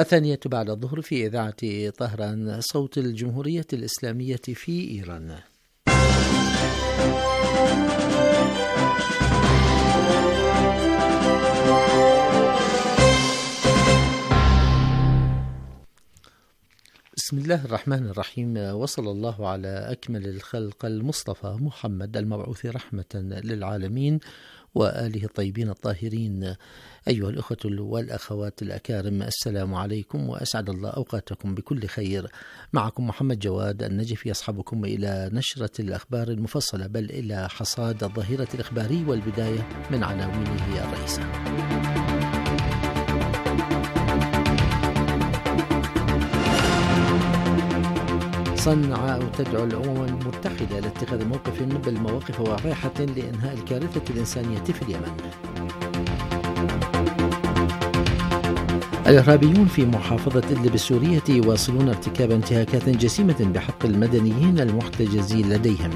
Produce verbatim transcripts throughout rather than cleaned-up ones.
الثانية بعد الظهر في إذاعة طهران صوت الجمهورية الإسلامية في إيران. بسم الله الرحمن الرحيم، وصلى الله على أكمل الخلق المصطفى محمد المبعوث رحمة للعالمين وآله الطيبين الطاهرين. أيها الأخوة والأخوات الأكارم، السلام عليكم وأسعد الله أوقاتكم بكل خير. معكم محمد جواد النجفي يصحبكم إلى نشرة الأخبار المفصلة، بل إلى حصاد الظهيرة الإخباري، والبداية من عناوينه الرئيسة. صنعاء تدعو الأمم المتحدة لاتخاذ موقف بل مواقف واضحة لإنهاء الكارثة الإنسانية في اليمن. الإرهابيون في محافظة إدلب السورية يواصلون ارتكاب انتهاكات جسيمة بحق المدنيين المحتجزين لديهم.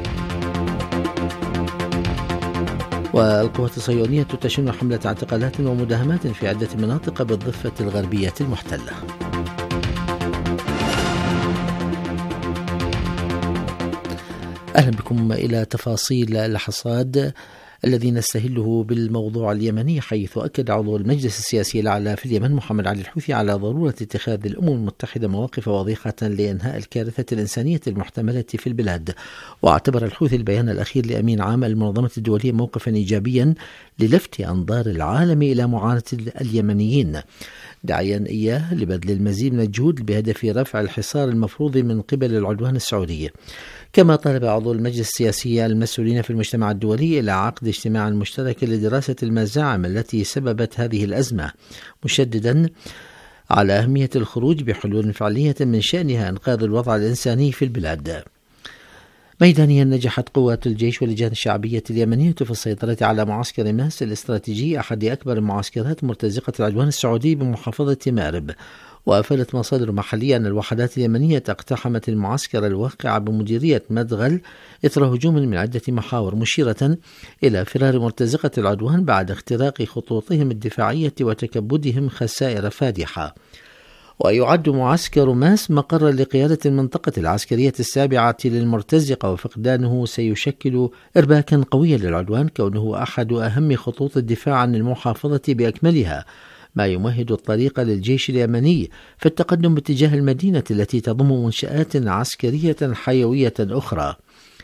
والقوات الصهيونية تشن حملة اعتقالات ومداهمات في عدة مناطق بالضفة الغربية المحتلة. أهلا بكم إلى تفاصيل الحصاد الذي نستهله بالموضوع اليمني، حيث أكد عضو المجلس السياسي الأعلى في اليمن محمد علي الحوثي على ضرورة اتخاذ الأمم المتحدة مواقف واضحة لإنهاء الكارثة الإنسانية المحتملة في البلاد. واعتبر الحوثي البيان الأخير لأمين عام المنظمة الدولية موقفا إيجابيا للفت أنظار العالم إلى معاناة اليمنيين، داعيا إياه لبذل المزيد من الجهود بهدف رفع الحصار المفروض من قبل العدوان السعودي. كما طلب عضو المجلس السياسي المسؤولين في المجتمع الدولي إلى عقد اجتماع مشترك لدراسة المزاعم التي سببت هذه الأزمة، مشددا على أهمية الخروج بحلول فعلية من شأنها إنقاذ الوضع الإنساني في البلاد. ميدانيا نجحت قوات الجيش واللجان الشعبية اليمنية في السيطرة على معسكر ماس الاستراتيجي، أحد أكبر المعسكرات مرتزقة العدوان السعودي بمحافظة مأرب. وأفادت مصادر محلية أن الوحدات اليمنية اقتحمت المعسكر الواقع بمديرية مدغل إثر هجوم من عدة محاور، مشيرة إلى فرار مرتزقة العدوان بعد اختراق خطوطهم الدفاعية وتكبدهم خسائر فادحة. ويعد معسكر ماس مقرا لقيادة المنطقة العسكرية السابعة للمرتزقة، وفقدانه سيشكل إرباكا قويا للعدوان، كونه أحد أهم خطوط الدفاع عن المحافظة بأكملها، ما يمهد الطريق للجيش اليمني في التقدم باتجاه المدينة التي تضم منشآت عسكرية حيوية أخرى.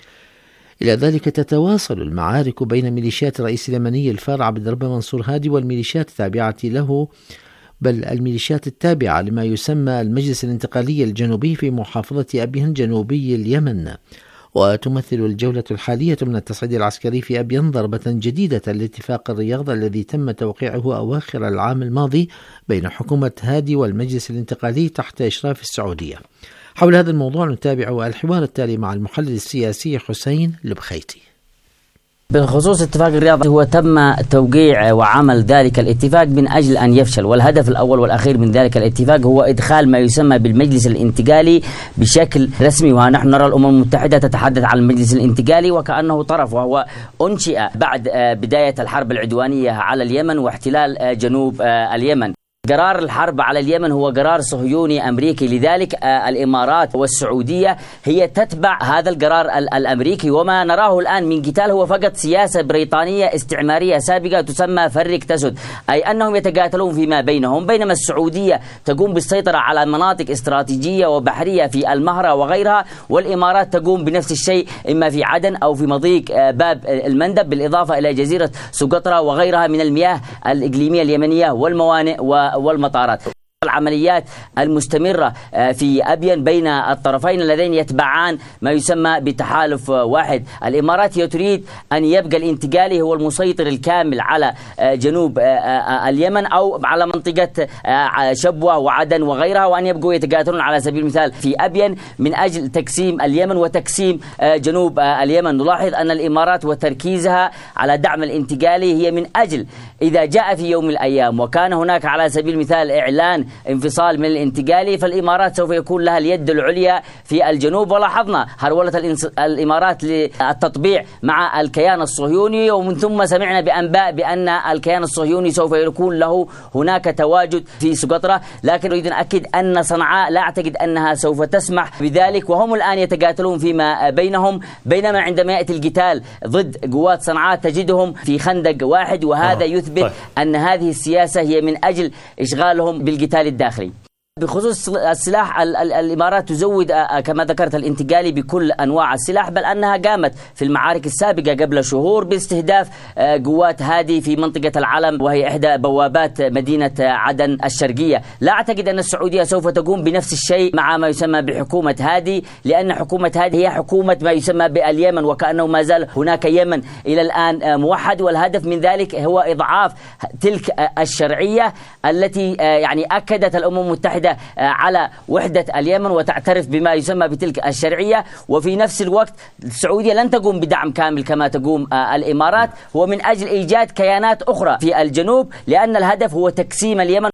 إلى ذلك تتواصل المعارك بين ميليشيات الرئيس اليمني الفار عبد الرب منصور هادي والميليشيات التابعة له، بل الميليشيات التابعة لما يسمى المجلس الانتقالي الجنوبي في محافظة أبين جنوبي اليمن. وتمثل الجولة الحالية من التصعيد العسكري في أبين ضربة جديدة لاتفاق الرياض الذي تم توقيعه أواخر العام الماضي بين حكومة هادي والمجلس الانتقالي تحت إشراف السعودية. حول هذا الموضوع نتابع الحوار التالي مع المحلل السياسي حسين البخيتي. بخصوص اتفاق الرياض، هو تم توقيع وعمل ذلك الاتفاق من أجل أن يفشل، والهدف الأول والأخير من ذلك الاتفاق هو إدخال ما يسمى بالمجلس الانتقالي بشكل رسمي. ونحن نرى الأمم المتحدة تتحدث عن المجلس الانتقالي وكأنه طرف، وهو أنشئ بعد بداية الحرب العدوانية على اليمن واحتلال جنوب اليمن. قرار الحرب على اليمن هو قرار صهيوني أمريكي، لذلك الإمارات والسعودية هي تتبع هذا القرار الأمريكي. وما نراه الآن من قتال هو فقط سياسة بريطانية استعمارية سابقة تسمى فرق تسد، أي أنهم يتقاتلون فيما بينهم، بينما السعودية تقوم بالسيطرة على مناطق استراتيجية وبحرية في المهرة وغيرها، والإمارات تقوم بنفس الشيء إما في عدن أو في مضيق باب المندب، بالإضافة إلى جزيرة سقطرى وغيرها من المياه الإقليمية اليمنية والموانئ والمطارات. العمليات المستمرة في أبين بين الطرفين اللذين يتبعان ما يسمى بتحالف واحد. الإمارات تريد أن يبقى الانتقالي هو المسيطر الكامل على جنوب اليمن أو على منطقة شبوة وعدن وغيرها، وأن يبقوا يتقاتلون على سبيل المثال في أبين من أجل تقسيم اليمن وتقسيم جنوب اليمن. نلاحظ أن الإمارات وتركيزها على دعم الانتقالي هي من أجل إذا جاء في يوم من الأيام وكان هناك على سبيل المثال إعلان انفصال من الانتقالي، فالإمارات سوف يكون لها اليد العليا في الجنوب. ولاحظنا هرولة الإمارات للتطبيع مع الكيان الصهيوني، ومن ثم سمعنا بأنباء بأن الكيان الصهيوني سوف يكون له هناك تواجد في سقطرى. لكن أريد أن أكد أن صنعاء لا أعتقد أنها سوف تسمح بذلك، وهم الآن يتقاتلون فيما بينهم، بينما عندما يأتي القتال ضد قوات صنعاء تجدهم في خندق واحد، وهذا يثبت طيب. أن هذه السياسة هي من أجل إشغالهم بالقتال الداخلي. بخصوص السلاح، الإمارات تزود كما ذكرت الانتقالي بكل أنواع السلاح، بل أنها قامت في المعارك السابقة قبل شهور باستهداف قوات هادي في منطقة العلم، وهي إحدى بوابات مدينة عدن الشرقية. لا أعتقد أن السعودية سوف تقوم بنفس الشيء مع ما يسمى بحكومة هادي، لأن حكومة هادي هي حكومة ما يسمى باليمن، وكأنه ما زال هناك يمن إلى الآن موحد، والهدف من ذلك هو إضعاف تلك الشرعية التي يعني أكدت الأمم المتحدة على وحدة اليمن وتعترف بما يسمى بتلك الشرعية. وفي نفس الوقت السعودية لن تقوم بدعم كامل كما تقوم الإمارات، هو من أجل إيجاد كيانات أخرى في الجنوب، لأن الهدف هو تقسيم اليمن.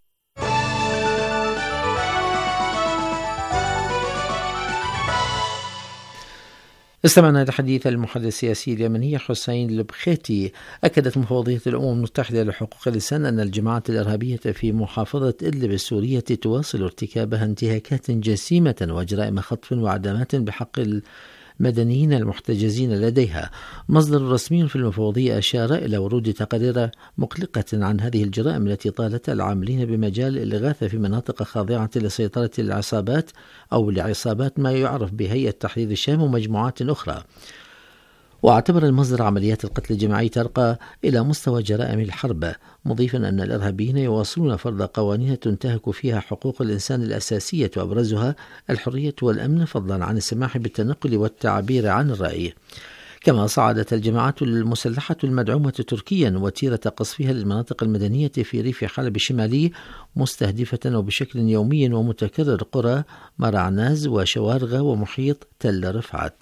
استمعنا لحديث المحلل السياسي اليمني حسين البخيتي. أكدت مفوضية الأمم المتحدة لحقوق الإنسان أن الجماعات الإرهابية في محافظة إدلب السورية تواصل ارتكابها انتهاكات جسيمة وجرائم خطف وعدمات بحق المدنيين المحتجزين لديها. مصدر رسمي في المفوضية أشار إلى ورود تقارير مقلقة عن هذه الجرائم التي طالت العاملين بمجال الإغاثة في مناطق خاضعة لسيطرة العصابات أو لعصابات ما يعرف بهيئة تحرير الشام ومجموعات أخرى. واعتبر المصدر عمليات القتل الجماعي ترقى إلى مستوى جرائم الحرب، مضيفا أن الإرهابيين يواصلون فرض قوانين تنتهك فيها حقوق الإنسان الأساسية وأبرزها الحرية والأمن، فضلا عن السماح بالتنقل والتعبير عن الرأي. كما صعدت الجماعات المسلحة المدعومة تركيا وتيرة قصفها للمناطق المدنية في ريف حلب الشمالي، مستهدفة وبشكل يومي ومتكرر قرى مرعناز وشوارغة ومحيط تل رفعت.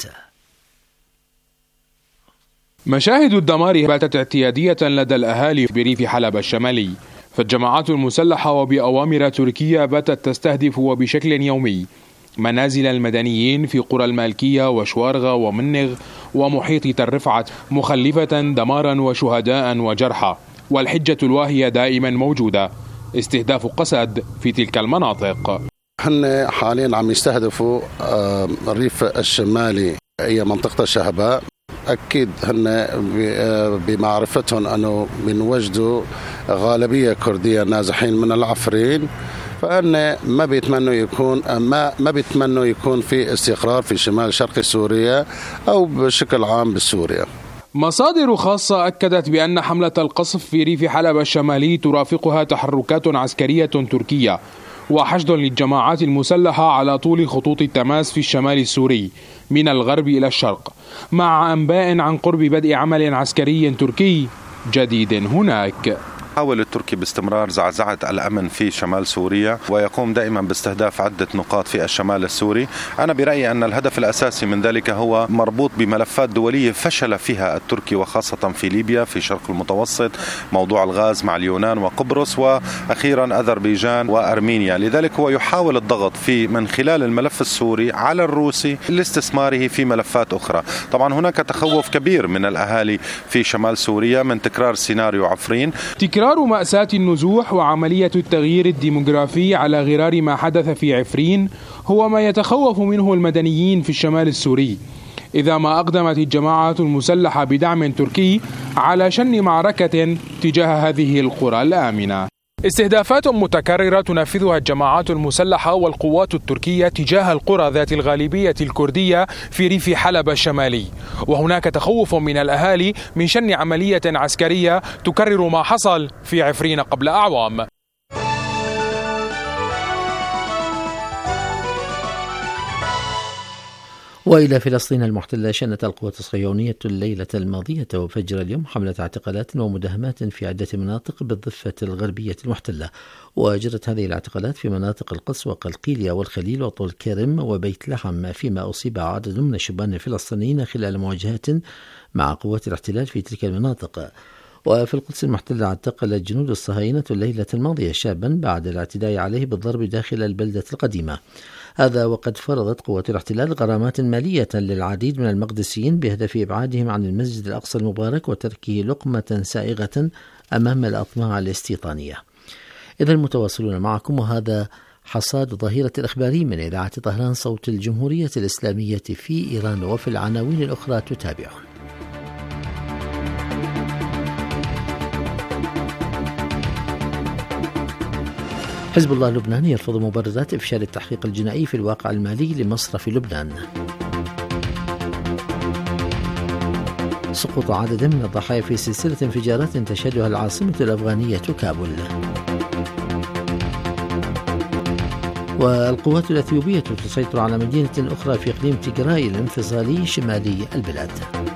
مشاهد الدمار باتت اعتيادية لدى الأهالي بريف حلب الشمالي، فالجماعات المسلحة وبأوامر تركية باتت تستهدف وبشكل يومي منازل المدنيين في قرى المالكية وشوارغة ومنغ ومحيط تل رفعت، مخلفة دمارا وشهداء وجرحى، والحجة الواهية دائما موجودة، استهداف قسد في تلك المناطق. هن حاليا عم يستهدفوا الريف الشمالي، هي منطقة الشهباء. أكيد هن بمعرفتهم أنه بنوجدوا غالبية كردية نازحين من العفرين، فأن ما بيتمنوا يكون ما ما بيتمنوا يكون في استقرار في شمال شرق سوريا أو بشكل عام بسوريا. مصادر خاصة أكدت بأن حملة القصف في ريف حلب الشمالي ترافقها تحركات عسكرية تركية وحشد للجماعات المسلحة على طول خطوط التماس في الشمال السوري من الغرب إلى الشرق، مع أنباء عن قرب بدء عمل عسكري تركي جديد هناك. يحاول التركي باستمرار زعزعة الأمن في شمال سوريا، ويقوم دائما باستهداف عدة نقاط في الشمال السوري. أنا برأيي أن الهدف الأساسي من ذلك هو مربوط بملفات دولية فشل فيها التركي، وخاصة في ليبيا، في شرق المتوسط، موضوع الغاز مع اليونان وقبرص، وأخيرا أذربيجان وأرمينيا. لذلك هو يحاول الضغط في من خلال الملف السوري على الروسي لاستثماره في ملفات أخرى. طبعا هناك تخوف كبير من الأهالي في شمال سوريا من تكرار سيناريو عفرين، تكرار مأساة النزوح وعملية التغيير الديموغرافي على غرار ما حدث في عفرين هو ما يتخوف منه المدنيين في الشمال السوري، إذا ما أقدمت الجماعات المسلحة بدعم تركي على شن معركة تجاه هذه القرى الآمنة. استهدافات متكررة تنفذها الجماعات المسلحة والقوات التركية تجاه القرى ذات الغالبية الكردية في ريف حلب الشمالي، وهناك تخوف من الأهالي من شن عملية عسكرية تكرر ما حصل في عفرين قبل أعوام. وإلى فلسطين المحتلة، شنت القوات الصهيونية الليلة الماضية وفجر اليوم حملة اعتقالات ومداهمات في عدة مناطق بالضفة الغربية المحتلة، وجرت هذه الاعتقالات في مناطق القدس وقلقيلية والخليل وطول كرم وبيت لحم، فيما أصيب عدد من الشبان الفلسطينيين خلال مواجهات مع قوات الاحتلال في تلك المناطق. وفي القدس المحتلة اعتقل جنود الصهاينة الليلة الماضية شابا بعد الاعتداء عليه بالضرب داخل البلدة القديمة. هذا وقد فرضت قوات الاحتلال غرامات مالية للعديد من المقدسيين بهدف إبعادهم عن المسجد الأقصى المبارك وتركه لقمة سائغة أمام الأطماع الاستيطانية. إذا متواصلون معكم، وهذا حصاد ظهيرة الإخباري من إذاعة طهران صوت الجمهورية الإسلامية في إيران، وفي العناوين الأخرى تتابعون. حزب الله اللبناني يرفض مبررات إفشال التحقيق الجنائي في الواقع المالي لمصرف لبنان. سقوط عدد من الضحايا في سلسلة انفجارات تشهدها العاصمة الأفغانية كابول. والقوات الأثيوبية تسيطر على مدينة أخرى في إقليم تيغراي الانفصالي شمالي البلاد.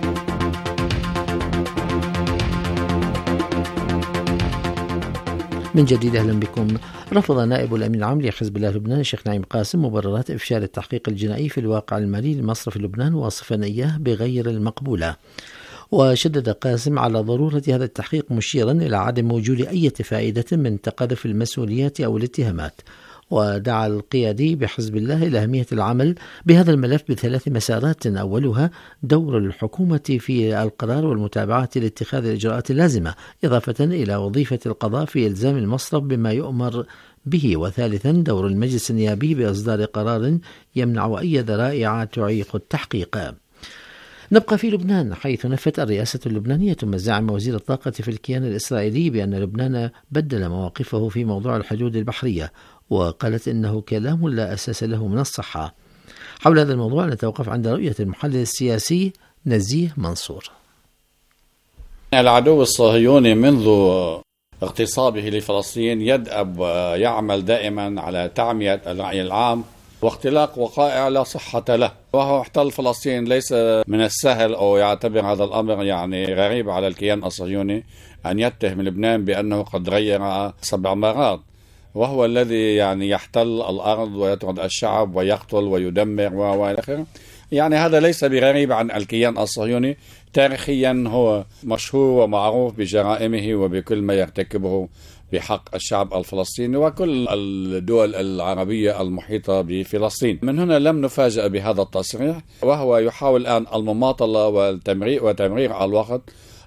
من جديد أهلا بكم. رفض نائب الأمين العام لحزب الله لبنان الشيخ نعيم قاسم مبررات إفشال التحقيق الجنائي في الواقع المالي لمصرف لبنان، واصفا إياه بغير المقبولة. وشدد قاسم على ضرورة هذا التحقيق، مشيرا إلى عدم وجود أي فائدة من تقاذف المسؤوليات أو الاتهامات. ودعا القيادي بحزب الله إلى أهمية العمل بهذا الملف بثلاث مسارات: أولها دور الحكومة في القرار والمتابعة لاتخاذ الإجراءات اللازمة، إضافة إلى وظيفة القضاء في إلزام المصرف بما يؤمر به. وثالثا دور المجلس النيابي بإصدار قرار يمنع أي ذرائع تعيق التحقيق. نبقى في لبنان، حيث نفت الرئاسة اللبنانية مزاعم وزير الطاقة في الكيان الإسرائيلي بأن لبنان بدل مواقفه في موضوع الحدود البحرية، وقالت إنه كلام لا أساس له من الصحة. حول هذا الموضوع نتوقف عند رؤية المحلل السياسي نزيه منصور. العدو الصهيوني منذ اغتصابه لفلسطين يدأب ويعمل دائما على تعمية الرأي العام واختلاق وقائع لا صحة له، وهو احتل فلسطين. ليس من السهل أو يعتبر هذا الأمر يعني غريب على الكيان الصهيوني أن يتهم لبنان بأنه قد غير سبع مرات، وهو الذي يعني يحتل الأرض ويطرد الشعب ويقتل ويدمر وإلى آخره. يعني هذا ليس بغريب عن الكيان الصهيوني، تاريخيا هو مشهور ومعروف بجرائمه وبكل ما يرتكبه بحق الشعب الفلسطيني وكل الدول العربية المحيطة بفلسطين. من هنا لم نفاجأ بهذا التصريح، وهو يحاول الآن المماطلة والتمرير وتمرير الوقت،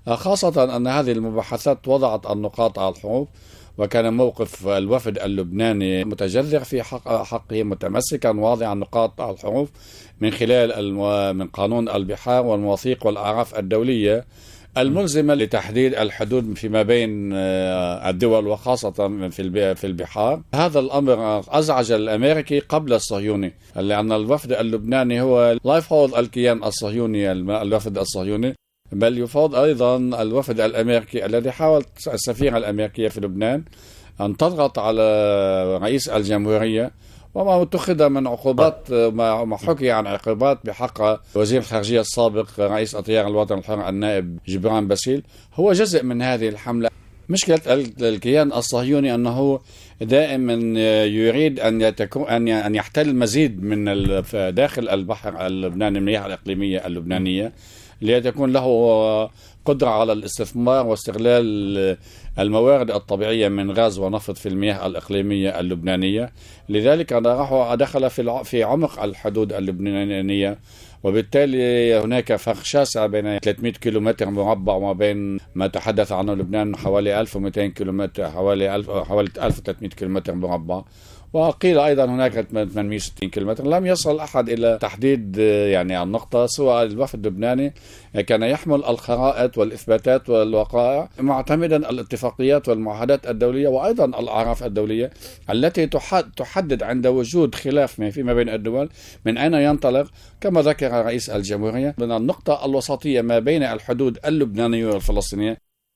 خاصة أن هذه المباحثات وضعت النقاط على الحروف، وكان موقف الوفد اللبناني متجذر في حق حقه، متمسكا واضعا نقاط على الحروف من خلال المو... من قانون البحار والمواثيق والأعراف الدولية الملزمة لتحديد الحدود فيما بين الدول وخاصة في في البحار. هذا الأمر أزعج الأمريكي قبل الصهيوني، لأن الوفد اللبناني هو لا يفوض الكيان الصهيوني الوفد الصهيوني، بل يفوض أيضا الوفد الأمريكي الذي حاولت السفيرة الأمريكية في لبنان أن تضغط على رئيس الجمهورية، وما اتخذ من عقوبات، ما حكي عن عقوبات بحق وزير الخارجية السابق رئيس أطيار الوطن الحر النائب جبران باسيل، هو جزء من هذه الحملة. مشكلة الكيان الصهيوني أنه دائما يريد أن يتكون أن يحتل مزيد من داخل البحر اللبناني، المياه الإقليمية اللبنانية، ليتكون له قدرة على الاستثمار واستغلال الموارد الطبيعية من غاز ونفط في المياه الإقليمية اللبنانية. لذلك دخل في عمق الحدود اللبنانية، وبالتالي هناك فرق شاسع بين ثلاثمئة كيلومتر مربع وما بين ما تحدث عنه لبنان حوالي ألف ومئتين كيلومتر، حوالي ألف حوالي ألف وثلاثمئة كيلومتر مربع، وقيل أيضا هناك ثمانمئة وستين كيلومتر. لم يصل أحد إلى تحديد يعني النقطة، سواء الوفد اللبناني كان يحمل الخرائط والإثباتات والوقائع معتمدا الاتفاقيات والمعاهدات الدولية وأيضا الأعراف الدولية التي تحدد عند وجود خلاف فيما بين الدول من أين ينطلق، كما ذكر رئيس الجمهورية، من النقطة الوسطية ما بين الحدود اللبنانية والفلسطينية.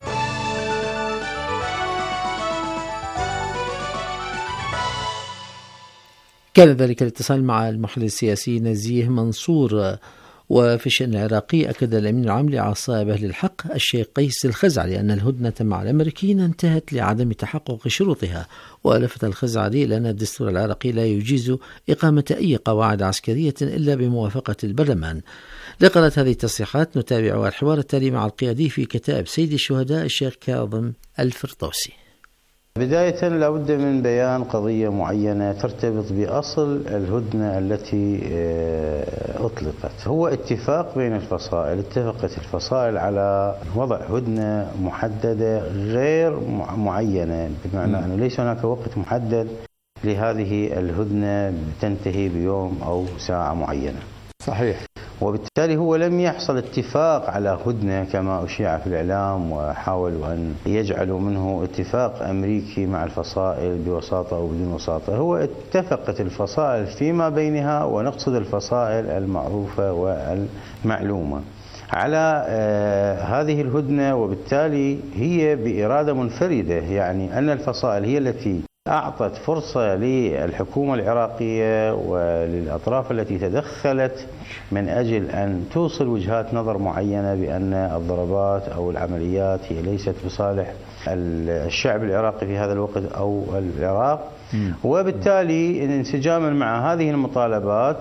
كان ذلك الاتصال مع المحلل السياسي نزيه منصور. وفي الشأن العراقي أكد الأمين العام لعصائب أهل الحق الشيخ قيس الخزعلي أن الهدنة مع الأمريكيين انتهت لعدم تحقق شروطها، ولفت الخزعلي إلى أن الدستور العراقي لا يجيز إقامة أي قواعد عسكرية إلا بموافقة البرلمان. لقناة هذه التصريحات نتابع الحوار التالي مع القيادي في كتائب سيد الشهداء الشيخ كاظم الفرطوسي. بداية لابد من بيان قضية معينة ترتبط بأصل الهدنة التي أطلقت. هو اتفاق بين الفصائل، اتفقت الفصائل على وضع هدنة محددة غير معينة، بمعنى أنه ليس هناك وقت محدد لهذه الهدنة تنتهي بيوم أو ساعة معينة. صحيح. وبالتالي هو لم يحصل اتفاق على هدنة كما أشيع في الإعلام وحاولوا أن يجعلوا منه اتفاق أمريكي مع الفصائل بوساطة أو بدون وساطة. هو اتفقت الفصائل فيما بينها، ونقصد الفصائل المعروفة والمعلومة، على آه هذه الهدنة، وبالتالي هي بإرادة منفردة، يعني أن الفصائل هي التي أعطت فرصة للحكومة العراقية وللأطراف التي تدخلت من أجل أن توصل وجهات نظر معينة بأن الضربات أو العمليات هي ليست بصالح الشعب العراقي في هذا الوقت أو العراق. وبالتالي انسجاما مع هذه المطالبات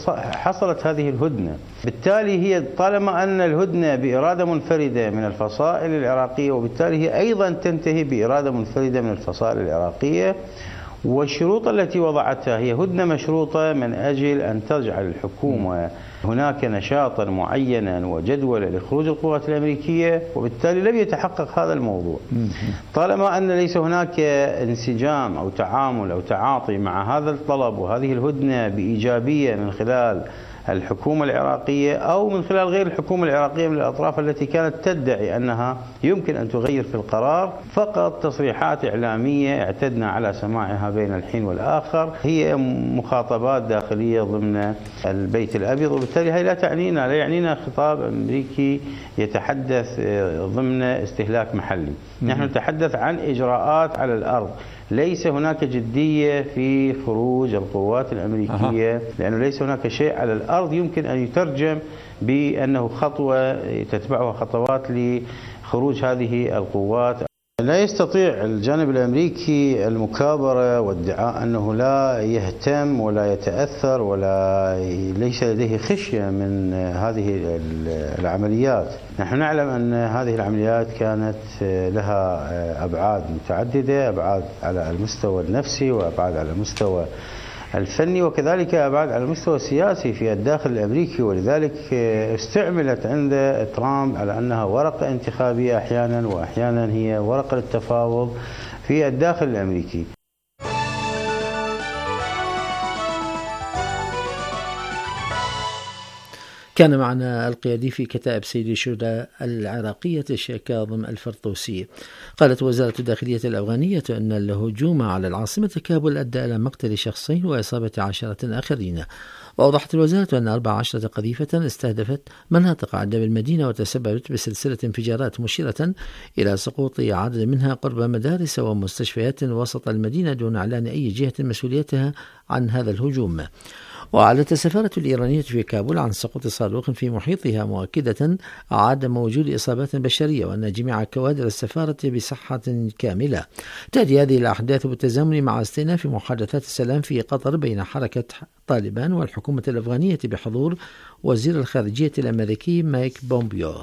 حصلت هذه الهدنة. بالتالي هي طالما أن الهدنة بإرادة منفردة من الفصائل العراقية، وبالتالي هي أيضا تنتهي بإرادة منفردة من الفصائل العراقية. والشروط التي وضعتها هي هدنة مشروطة من أجل أن تجعل الحكومة هناك نشاطا معينا وجدولا لخروج القوات الأمريكية، وبالتالي لم يتحقق هذا الموضوع. طالما أن ليس هناك انسجام أو تعامل أو تعاطي مع هذا الطلب وهذه الهدنة بإيجابية من خلال الحكومة العراقية أو من خلال غير الحكومة العراقية من الأطراف التي كانت تدعي أنها يمكن أن تغير في القرار، فقط تصريحات إعلامية اعتدنا على سماعها بين الحين والآخر، هي مخاطبات داخلية ضمن البيت الأبيض، وبالتالي هي لا تعنينا لا يعنينا خطاب أمريكي يتحدث ضمن استهلاك محلي. نحن نتحدث عن إجراءات على الأرض، ليس هناك جدية في خروج القوات الأمريكية، لأنه ليس هناك شيء على الأرض يمكن أن يترجم بأنه خطوة تتبعها خطوات لخروج هذه القوات. لا يستطيع الجانب الأمريكي المكابرة وادعاء أنه لا يهتم ولا يتأثر ولا ليس لديه خشية من هذه العمليات. نحن نعلم أن هذه العمليات كانت لها أبعاد متعددة، أبعاد على المستوى النفسي وأبعاد على المستوى الفني وكذلك أبعاد على المستوى السياسي في الداخل الأمريكي، ولذلك استعملت عند ترامب على أنها ورقة انتخابية أحيانا، وأحيانا هي ورقة للتفاوض في الداخل الأمريكي. كان معنا القيادي في كتائب سيد الشهداء العراقية الشيخ كاظم الفرطوسي. قالت وزارة الداخلية الأفغانية أن الهجوم على العاصمة كابول أدى إلى مقتل شخصين وإصابة عشرة آخرين. وأوضحت الوزارة أن أربع عشرة قذيفة استهدفت مناطق عدة بالمدينة وتسببت بسلسلة انفجارات، مشيرة إلى سقوط عدد منها قرب مدارس ومستشفيات وسط المدينة دون إعلان أي جهة مسؤوليتها عن هذا الهجوم. وأعلنت السفارة الإيرانية في كابول عن سقوط صاروخ في محيطها، مؤكدة عدم وجود إصابات بشرية وأن جميع كوادر السفارة بصحة كاملة. تأتي هذه الأحداث بالتزامن مع استئناف محادثات السلام في قطر بين حركة طالبان والحكومة الأفغانية بحضور وزير الخارجية الأمريكي مايك بومبيو.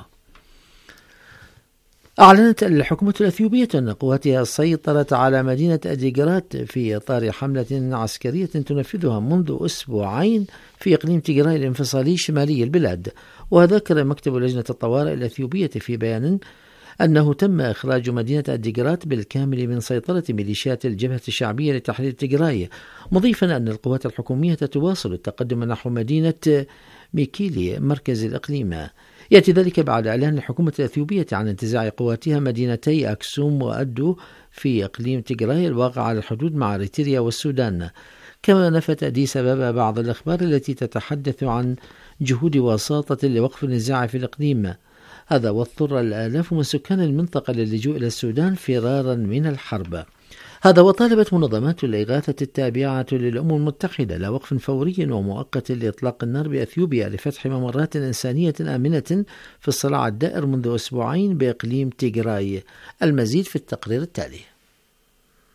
أعلنت الحكومة الأثيوبية أن قواتها سيطرت على مدينة أديغرات في إطار حملة عسكرية تنفذها منذ أسبوعين في إقليم تيغراي الانفصالي شمالي البلاد. وذكر مكتب لجنة الطوارئ الأثيوبية في بيان أنه تم إخراج مدينة أديغرات بالكامل من سيطرة ميليشيات الجبهة الشعبية لتحرير تيغراي، مضيفا أن القوات الحكومية تواصل التقدم نحو مدينة ميكيلي مركز الإقليم. يأتي ذلك بعد إعلان الحكومة الأثيوبية عن انتزاع قواتها مدينتي أكسوم وأدو في إقليم تيغراي الواقع على الحدود مع إريتريا والسودان. كما نفت أديس أبابا بعض الأخبار التي تتحدث عن جهود وساطة لوقف النزاع في الإقليم هذا، واضطر الآلاف من سكان المنطقة للجوء إلى السودان فرارا من الحرب. هذا وطالبت منظمات الإغاثة التابعة للأمم المتحدة إلى وقف فوري ومؤقت لإطلاق النار بأثيوبيا لفتح ممرات إنسانية آمنة في الصراع الدائر منذ أسبوعين بإقليم تيغراي. المزيد في التقرير التالي.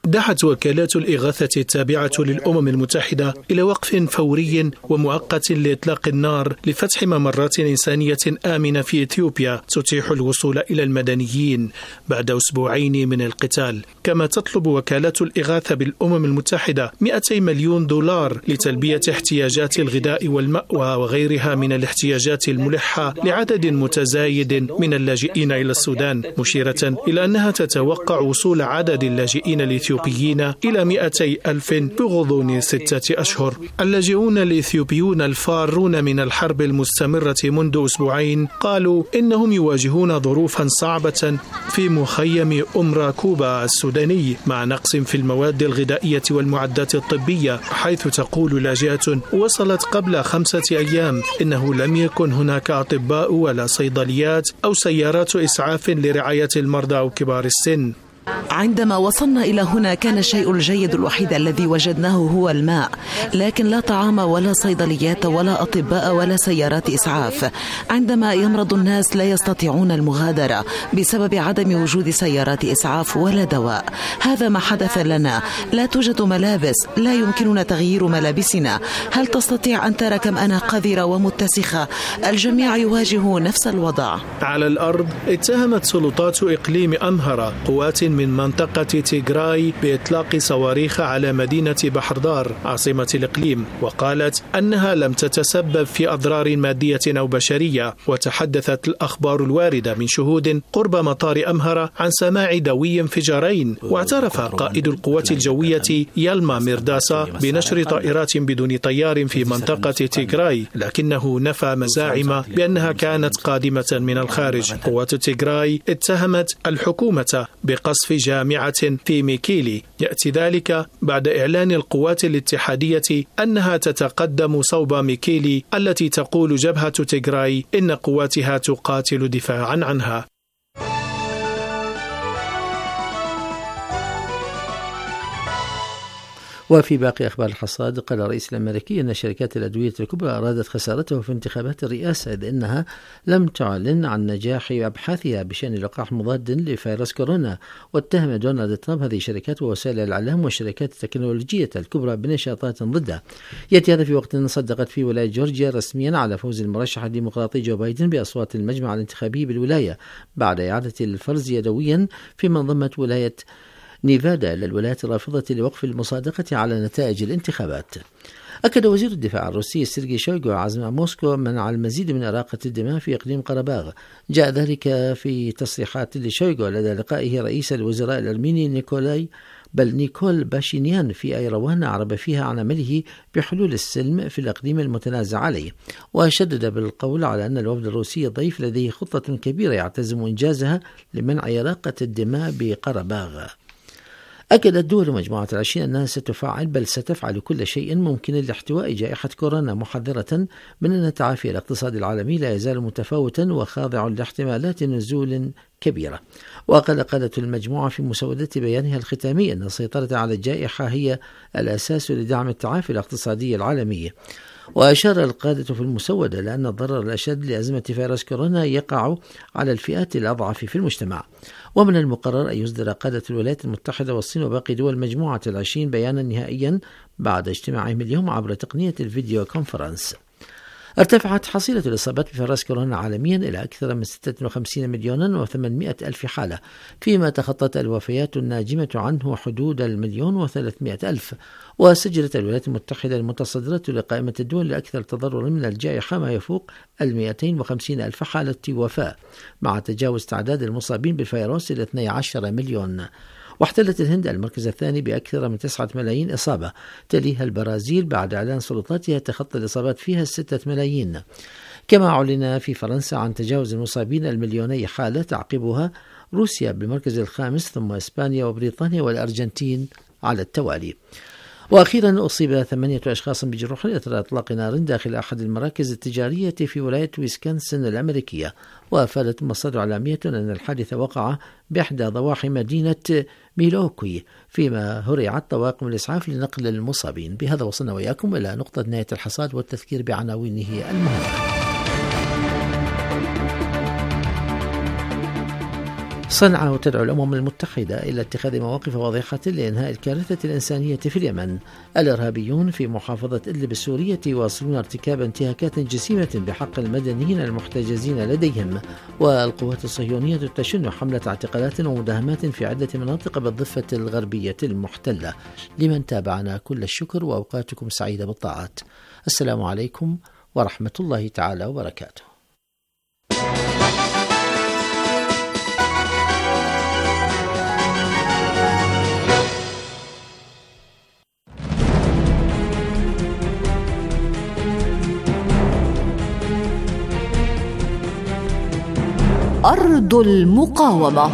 دعت وكالات الإغاثة التابعة للأمم المتحدة إلى وقف فوري ومؤقت لإطلاق النار لفتح ممرات إنسانية آمنة في إثيوبيا تتيح الوصول إلى المدنيين بعد أسبوعين من القتال. كما تطلب وكالات الإغاثة بالأمم المتحدة مئتي مليون دولار لتلبية احتياجات الغذاء والمأوى وغيرها من الاحتياجات الملحة لعدد متزايد من اللاجئين إلى السودان، مشيرة إلى أنها تتوقع وصول عدد اللاجئين الإثيوبيين إلى مئتي ألف بغضون ستة أشهر. اللاجئون الإثيوبيون الفارون من الحرب المستمرة منذ أسبوعين قالوا إنهم يواجهون ظروفا صعبة في مخيم أم راكوبا السوداني مع نقص في المواد الغذائية والمعدات الطبية، حيث تقول لاجئة وصلت قبل خمسة أيام إنه لم يكن هناك أطباء ولا صيدليات أو سيارات إسعاف لرعاية المرضى أو كبار السن. عندما وصلنا إلى هنا كان الشيء الجيد الوحيد الذي وجدناه هو الماء، لكن لا طعام ولا صيدليات ولا أطباء ولا سيارات إسعاف. عندما يمرض الناس لا يستطيعون المغادرة بسبب عدم وجود سيارات إسعاف ولا دواء. هذا ما حدث لنا. لا توجد ملابس، لا يمكننا تغيير ملابسنا. هل تستطيع أن ترى كم أنا قذرة ومتسخة؟ الجميع يواجه نفس الوضع. على الأرض اتهمت سلطات إقليم أمهرة قوات من منطقة تيغراي بإطلاق صواريخ على مدينة بحردار عاصمة الإقليم، وقالت أنها لم تتسبب في أضرار مادية أو بشرية. وتحدثت الأخبار الواردة من شهود قرب مطار أمهرة عن سماع دوي انفجارين. واعترف قائد القوات الجوية يلما ميرداسا بنشر طائرات بدون طيار في منطقة تيغراي، لكنه نفى مزاعم بأنها كانت قادمة من الخارج. قوات تيغراي اتهمت الحكومة بقصف في جامعة في ميكيلي. يأتي ذلك بعد إعلان القوات الاتحادية أنها تتقدم صوب ميكيلي التي تقول جبهة تيغراي إن قواتها تقاتل دفاعا عنها. وفي باقي أخبار الحصاد، قال الرئيس الأمريكي أن شركات الأدوية الكبرى أرادت خسارته في انتخابات الرئاسة إذ أنها لم تعلن عن نجاح أبحاثها بشأن لقاح مضاد لفيروس كورونا. واتهم دونالد ترامب هذه الشركات ووسائل الإعلام والشركات التكنولوجية الكبرى بنشاطات ضده. يأتي هذا في وقت صدقت فيه ولاية جورجيا رسميا على فوز المرشح الديمقراطي جو بايدن بأصوات المجمع الانتخابي بالولاية بعد إعادة الفرز يدويا في منظمة ولاية نيفادا إلى الولايات الرافضة لوقف المصادقة على نتائج الانتخابات. أكد وزير الدفاع الروسي سيرجي شويغو عزم موسكو منع المزيد من إراقة الدماء في إقليم قرباغ. جاء ذلك في تصريحات لشويغو لدى لقائه رئيس الوزراء الأرميني نيكولاي بل نيكول باشينيان في أيروان أعرب فيها عن عمله بحلول السلم في الإقليم المتنازع عليه، وشدد بالقول على أن الوفد الروسي الضيف لديه خطة كبيرة يعتزم إنجازها لمنع إراقة الدماء بقرباغ. أكدت دول مجموعة العشرين أنها ستفعل بل ستفعل كل شيء ممكن لاحتواء جائحة كورونا، محذرة من أن التعافي الاقتصادي العالمي لا يزال متفاوتا وخاضع لاحتمالات نزول كبيرة. وقال قادة المجموعة في مسودة بيانها الختامي أن السيطرة على الجائحة هي الأساس لدعم التعافي الاقتصادي العالمي. وأشار القادة في المسودة لأن الضرر الأشد لأزمة فيروس كورونا يقع على الفئات الأضعف في المجتمع. ومن المقرر أن يصدر قادة الولايات المتحدة والصين وباقي دول مجموعة العشرين بيانا نهائيا بعد اجتماعهم اليوم عبر تقنية الفيديو كونفرنس. ارتفعت حصيلة الإصابات بفيروس كورونا عالميا إلى أكثر من ستة وخمسين مليونا وثمانمائة ألف حالة، فيما تخطت الوفيات الناجمة عنه حدود المليون وثلاثمائة ألف. وسجلت الولايات المتحدة المتصدرة لقائمة الدول الأكثر تضررا من الجائحة ما يفوق المئتين وخمسين ألف حالة وفاة، مع تجاوز تعداد المصابين بالفيروس إلى اثني عشر مليون. واحتلت الهند المركز الثاني بأكثر من تسعة ملايين إصابة، تليها البرازيل بعد إعلان سلطاتها تخطى الإصابات فيها ستة ملايين. كما أعلن في فرنسا عن تجاوز المصابين المليوني حالة، تعقبها روسيا بالمركز الخامس، ثم إسبانيا وبريطانيا والأرجنتين على التوالي. وأخيرا أصيب ثمانية أشخاص بجروح أثر إطلاق نار داخل أحد المراكز التجارية في ولاية ويسكنسن الأمريكية. وأفادت مصادر إعلامية أن الحادث وقع بإحدى ضواحي مدينة ميلوكوي، فيما هرعت طواقم الإسعاف لنقل المصابين. بهذا وصلنا وإياكم إلى نقطة نهاية الحصاد والتذكير بعناوينه المهمة. صنعاء وتدعو الأمم المتحدة إلى اتخاذ مواقف واضحة لإنهاء الكارثة الإنسانية في اليمن. الإرهابيون في محافظة إدلب السورية يواصلون ارتكاب انتهاكات جسيمة بحق المدنيين المحتجزين لديهم. والقوات الصهيونية تشن حملة اعتقالات ومداهمات في عدة مناطق بالضفة الغربية المحتلة. لمن تابعنا كل الشكر وأوقاتكم سعيدة بالطاعات. السلام عليكم ورحمة الله تعالى وبركاته. أرض المقاومة.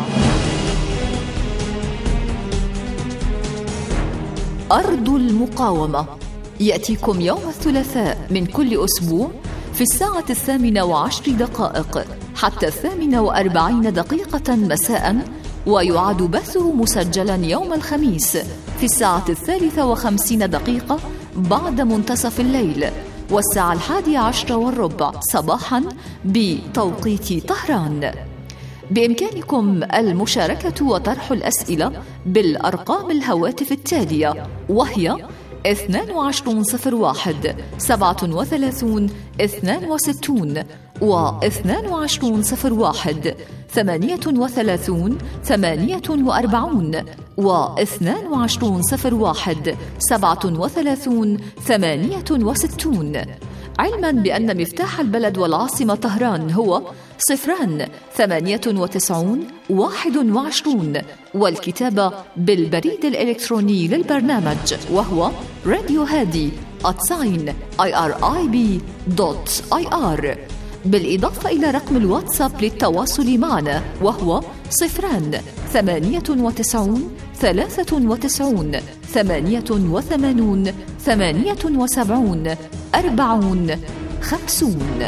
أرض المقاومة يأتيكم يوم الثلاثاء من كل أسبوع في الساعة الثامنة وعشر دقائق حتى الثامنة وأربعين دقيقة مساء، ويعاد بثه مسجلا يوم الخميس في الساعة الثالثة وخمسين دقيقة بعد منتصف الليل والساعة الحادية عشر والربع صباحا بتوقيت طهران. بإمكانكم المشاركة وطرح الأسئلة بالأرقام الهواتف التالية، وهي اثنان وعشرون صفر واحد سبعة وثلاثون اثنان وستون واثنان وعشرون صفر واحد ثمانية وثلاثون ثمانية وأربعون واثنان وعشرون صفر واحد سبعة وثلاثون ثمانية وستون، علما بأن مفتاح البلد والعاصمة طهران هو صفران ثمانية وتسعون واحد وعشرون، والكتابة بالبريد الإلكتروني للبرنامج وهو راديو هادي آت ساين آي آر آي بي دوت آي آر، بالإضافة إلى رقم الواتساب للتواصل معنا وهو صفران ثمانية وتسعون ثلاثة وتسعون ثمانية وثمانون ثمانية وسبعون أربعون خمسون.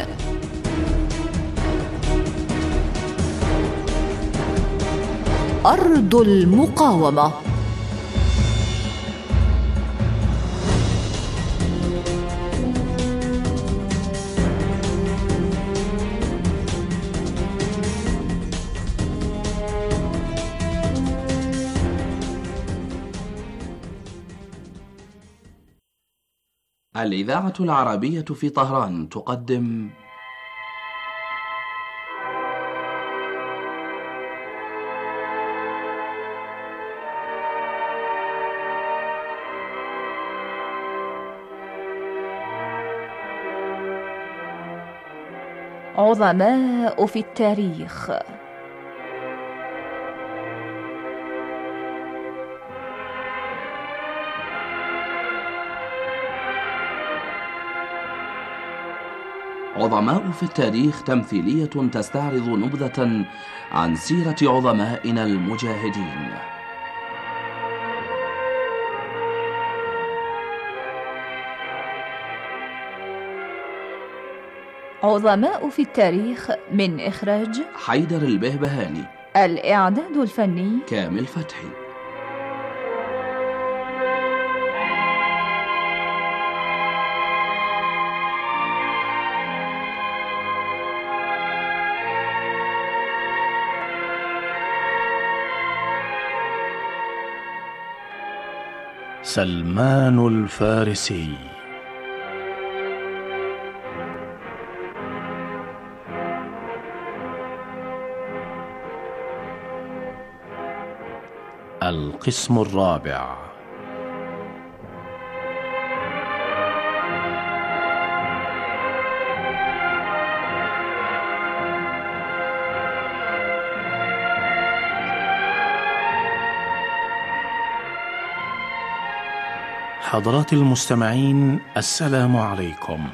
أرض المقاومة. الإذاعة العربية في طهران تقدم عظماء في التاريخ. عظماء في التاريخ تمثيلية تستعرض نبذة عن سيرة عظمائنا المجاهدين. عظماء في التاريخ من إخراج حيدر البهبهاني، الإعداد الفني كامل فتحي. سلمان الفارسي. القسم الرابع. حضرات المستمعين، السلام عليكم.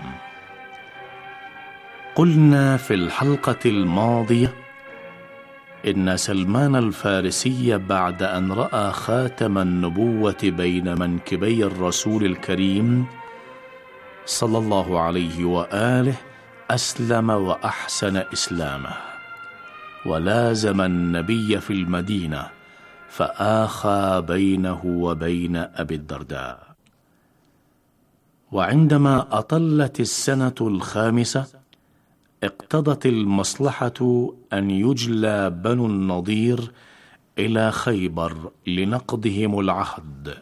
قلنا في الحلقة الماضية إن سلمان الفارسي بعد أن رأى خاتم النبوة بين منكبي الرسول الكريم صلى الله عليه وآله أسلم وأحسن إسلامه، ولازم النبي في المدينة فآخى بينه وبين أبي الدرداء. وعندما أطلت السنة الخامسة اقتضت المصلحة أن يجلى بنو النضير إلى خيبر لنقضهم العهد،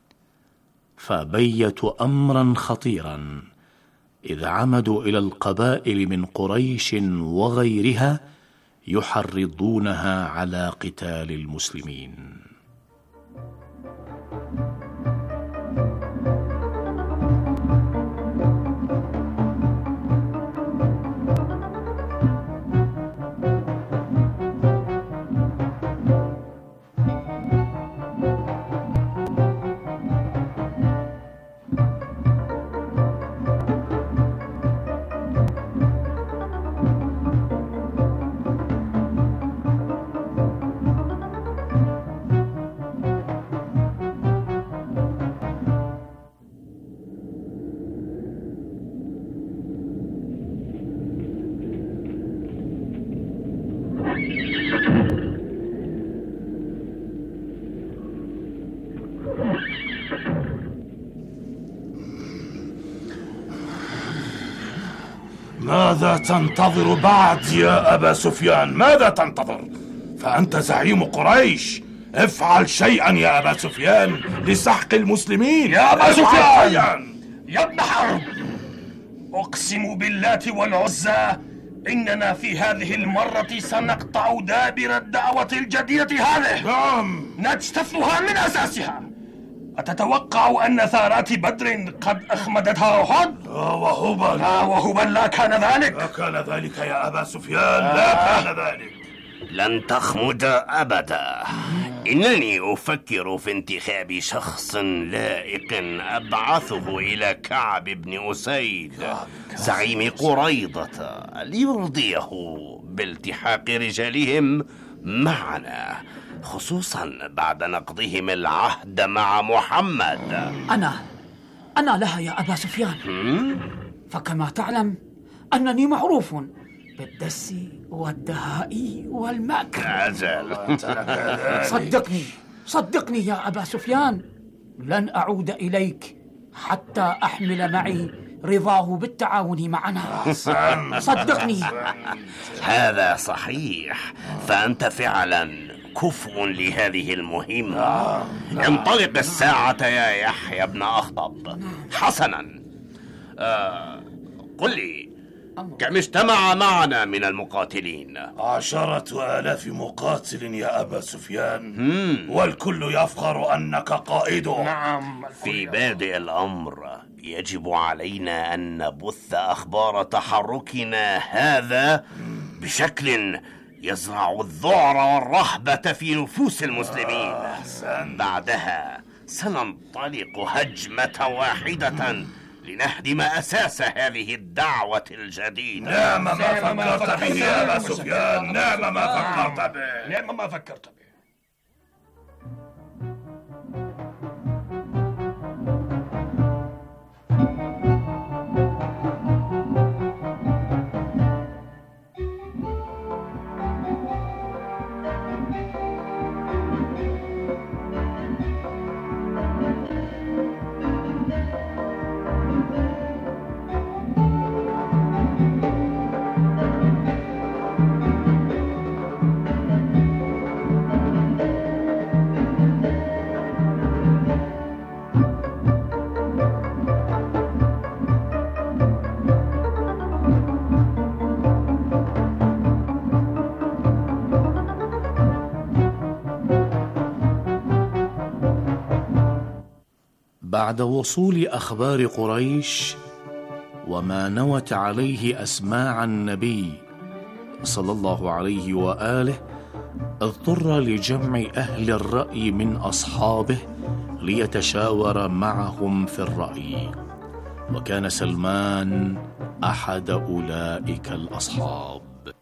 فبيتوا أمرا خطيرا إذ عمدوا إلى القبائل من قريش وغيرها يحرضونها على قتال المسلمين. ماذا تنتظر بعد يا أبا سفيان؟ ماذا تنتظر؟ فأنت زعيم قريش، افعل شيئا يا أبا سفيان لسحق المسلمين. يا أبا سفيان يا ابن حرب، أقسم باللات والعزى إننا في هذه المرة سنقطع دابر الدعوة الجديدة هذه. نعم، نجتثها من أساسها. أتتوقع أن ثارات بدر قد أخمدتها أحد؟ آه وهبل آه وهبل لا كان ذلك. لا كان ذلك يا أبا سفيان، لا آه. كان ذلك. لن تخمد أبدا. إنني أفكر في انتخاب شخص لائق أبعثه إلى كعب بن أسيد زعيم قريضة ليرضيه بالتحاق رجالهم معنا، خصوصا بعد نقضهم العهد مع محمد. أنا أنا لها يا أبا سفيان، فكما تعلم أنني معروف بالدس والدهاء والمكر. أجل. صدقني صدقني يا أبا سفيان، لن أعود إليك حتى أحمل معي رضاه بالتعاون معنا. صدقني. هذا صحيح، فأنت فعلا كفء لهذه المهمة. انطلق الساعة يا يحيى بن أخطب. حسنا، آه قل لي، كم اجتمع معنا من المقاتلين؟ عشرة آلاف مقاتل يا أبا سفيان، والكل يفخر أنك قائده. نعم. في بادئ الأمر يجب علينا أن نبث أخبار تحركنا هذا بشكل يزرع الذعر والرهبة في نفوس المسلمين. بعدها سننطلق هجمة واحدة لنهدم أساس هذه الدعوة الجديدة. نعم ما فكرت به يا أبا سفيان، نعم ما فكرت به، نعم ما فكرت به. بعد وصول أخبار قريش وما نوت عليه أسماع النبي صلى الله عليه وآله، اضطر لجمع أهل الرأي من أصحابه ليتشاور معهم في الرأي، وكان سلمان أحد أولئك الأصحاب.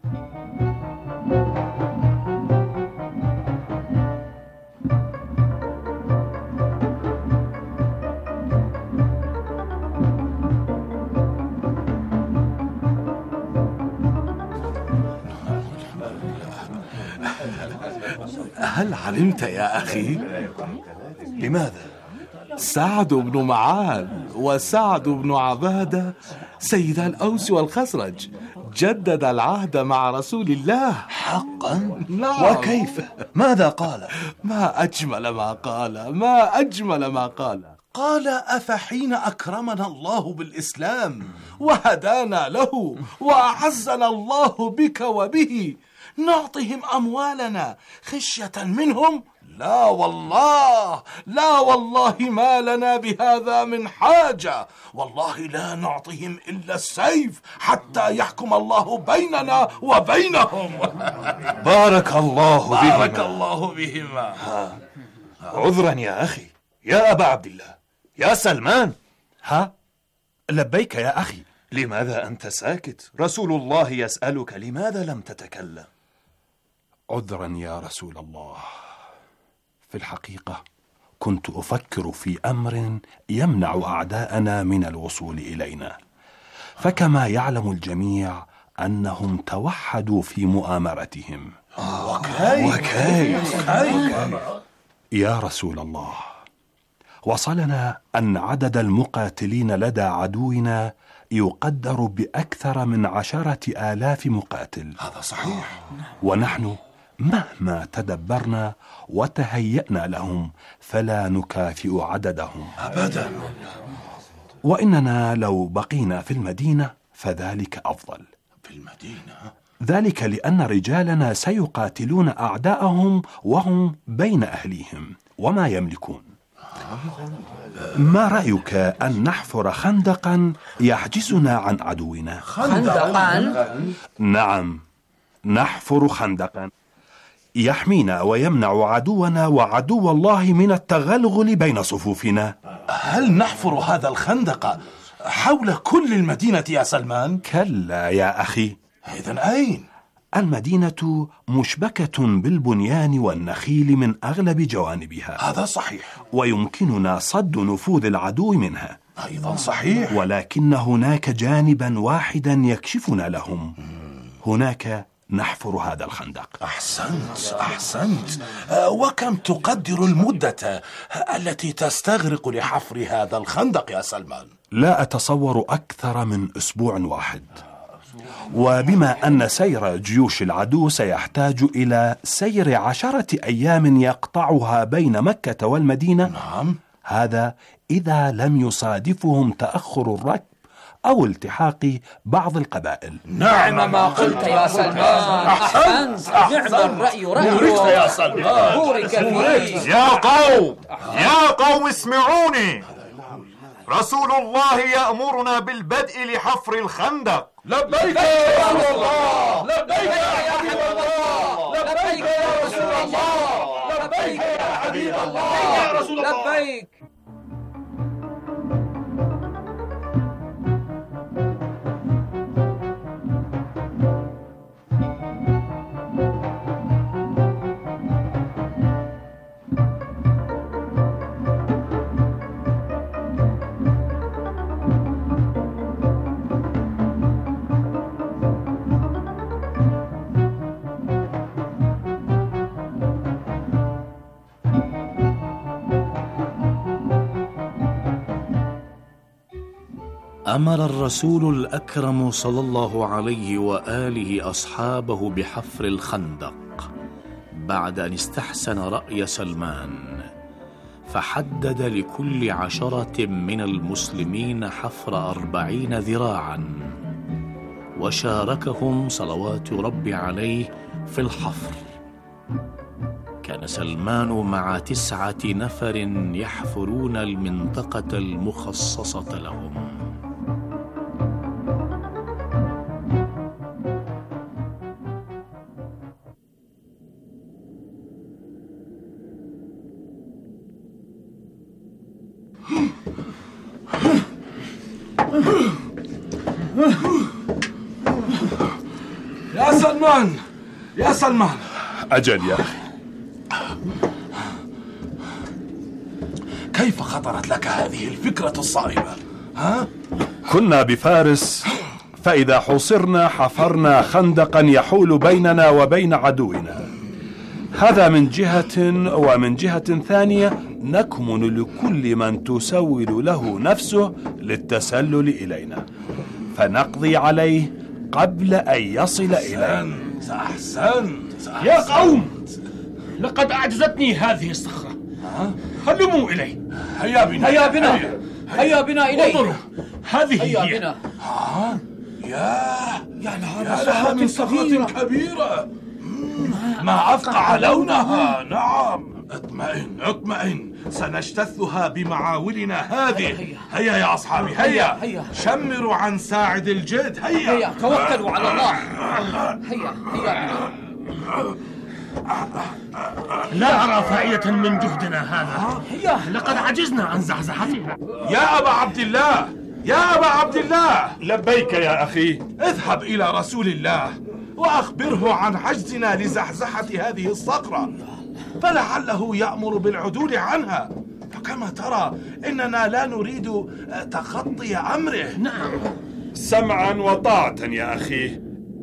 هل علمت يا أخي؟ لماذا؟ سعد بن معاذ وسعد بن عبادة سيدا الأوس والخزرج جدد العهد مع رسول الله. حقا؟ نعم. وكيف؟ ماذا قال؟ ما أجمل ما قال، ما أجمل ما قال. قال: أفحين أكرمنا الله بالإسلام وهدانا له وأعزنا الله بك وبه نعطهم أموالنا خشية منهم؟ لا والله، لا والله ما لنا بهذا من حاجة، والله لا نعطيهم إلا السيف حتى يحكم الله بيننا وبينهم. بارك الله بهما. بارك الله بهما. عذرا يا أخي، يا أبا عبد الله، يا سلمان. ها؟ لبيك يا أخي. لماذا أنت ساكت؟ رسول الله يسألك لماذا لم تتكلم؟ عذرا يا رسول الله، في الحقيقة كنت أفكر في أمر يمنع أعداءنا من الوصول إلينا، فكما يعلم الجميع أنهم توحدوا في مؤامرتهم. وكيف؟ وكيف؟ يا رسول الله، وصلنا أن عدد المقاتلين لدى عدونا يقدر بأكثر من عشرة آلاف مقاتل. هذا صحيح. ونحن مهما تدبرنا وتهيأنا لهم فلا نكافئ عددهم أبدا. وإننا لو بقينا في المدينة فذلك أفضل. في المدينة؟ ذلك لأن رجالنا سيقاتلون أعداءهم وهم بين أهليهم وما يملكون. ما رأيك أن نحفر خندقا يحجزنا عن عدونا؟ خندقا؟ نعم، نحفر خندقا يحمينا ويمنع عدونا وعدو الله من التغلغل بين صفوفنا. هل نحفر هذا الخندق حول كل المدينة يا سلمان؟ كلا يا أخي. إذن أين؟ المدينة مشبكة بالبنيان والنخيل من أغلب جوانبها. هذا صحيح. ويمكننا صد نفوذ العدو منها. أيضا صحيح. ولكن هناك جانبا واحدا يكشفنا لهم. هناك نحفر هذا الخندق. أحسنت أحسنت. وكم تقدر المدة التي تستغرق لحفر هذا الخندق يا سلمان؟ لا أتصور أكثر من أسبوع واحد، وبما أن سير جيوش العدو سيحتاج إلى سير عشرة أيام يقطعها بين مكة والمدينة. نعم. هذا إذا لم يصادفهم تأخر الركب أو التحاق بعض القبائل. نعم ما قلت يا سلمان. أحسنت. نعم الرأي رأيك يا سلمان. بورك فيك. يا قوم، يا قوم اسمعوني، رسول الله يأمرنا بالبدء لحفر الخندق. لبيك يا رسول الله. لبيك يا حبيب الله. لبيك يا رسول الله. لبيك يا حبيب الله. يا رسول الله. لبيك. أمر الرسول الأكرم صلى الله عليه وآله أصحابه بحفر الخندق بعد أن استحسن رأي سلمان، فحدد لكل عشرة من المسلمين حفر أربعين ذراعا، وشاركهم صلوات ربي عليه في الحفر. كان سلمان مع تسعة نفر يحفرون المنطقة المخصصة لهم. يا سلمان، يا سلمان. أجل يا أخي. كيف خطرت لك هذه الفكرة الصائبة؟ ها؟ كنا بفارس، فإذا حصرنا حفرنا خندقا يحول بيننا وبين عدونا. هذا من جهة، ومن جهة ثانية نكمن لكل من تسول له نفسه للتسلل إلينا، فنقضي عليه قبل أن يصل إليه. أحسنت يا قوم، لقد أعجزتني هذه الصخرة. هلموا إلي. هيا بنا هيا بنا هيا بنا إليه. انظروا، هذه هيا هي. بنا. ها؟ يا يا يا لها من صخرة كبيرة، ما أفقع لونها. نعم، اطمئن اطمئن، سنجتثها بمعاولنا هذه. هيا يا أصحابي، هيا هيا شمروا عن ساعد الجد. هيا هيا توكلوا على الله. هيا هيا لا أرى فائدة من جهدنا هذا. هيا لقد عجزنا عن زحزحتها. يا أبا عبد الله، يا أبا عبد الله. لبيك يا أخي. اذهب إلى رسول الله وأخبره عن عجزنا لزحزحة هذه الصخرة، فلعله يأمر بالعدول عنها. فكما ترى إننا لا نريد تخطي أمره. نعم، سمعا وطاعة يا أخي.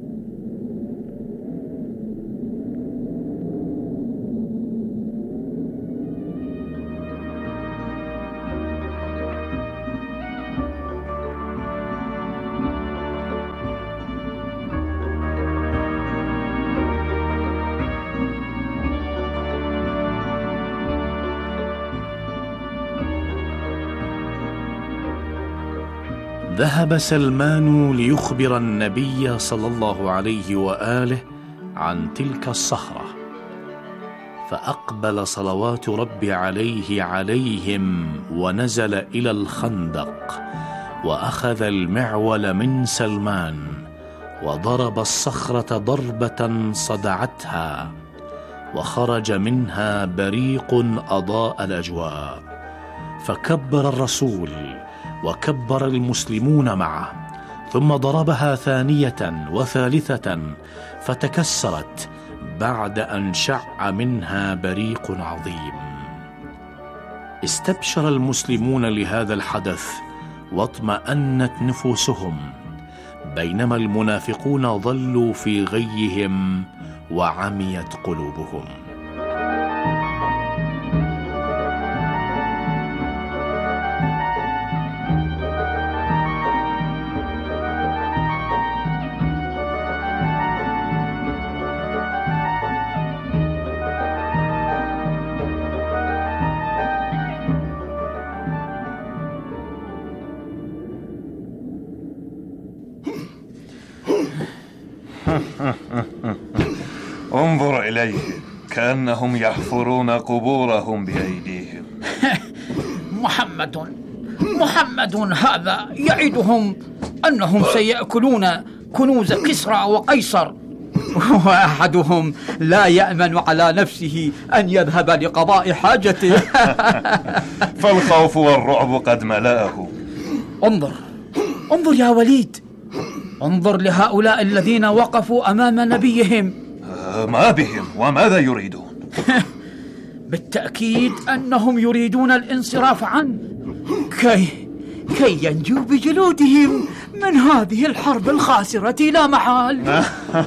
ذهب سلمان ليخبر النبي صلى الله عليه وآله عن تلك الصخرة، فأقبل صلوات ربي عليه عليهم ونزل إلى الخندق، وأخذ المعول من سلمان وضرب الصخرة ضربة صدعتها، وخرج منها بريق أضاء الأجواء، فكبر الرسول وكبر المسلمون معه، ثم ضربها ثانية وثالثة فتكسرت بعد أن شع منها بريق عظيم. استبشر المسلمون لهذا الحدث واطمأنت نفوسهم، بينما المنافقون ظلوا في غيهم وعميت قلوبهم. انظر إليهم كأنهم يحفرون قبورهم بأيديهم. محمد محمد هذا يعدهم أنهم سيأكلون كنوز كسرى وقيصر، وأحدهم لا يأمن على نفسه أن يذهب لقضاء حاجته. فالخوف والرعب قد ملأه. انظر انظر يا وليد، انظر لهؤلاء الذين وقفوا أمام نبيهم. ما بهم وماذا يريدون؟ بالتأكيد أنهم يريدون الانصراف عنه كي كي ينجوا بجلودهم من هذه الحرب الخاسرة لا محال.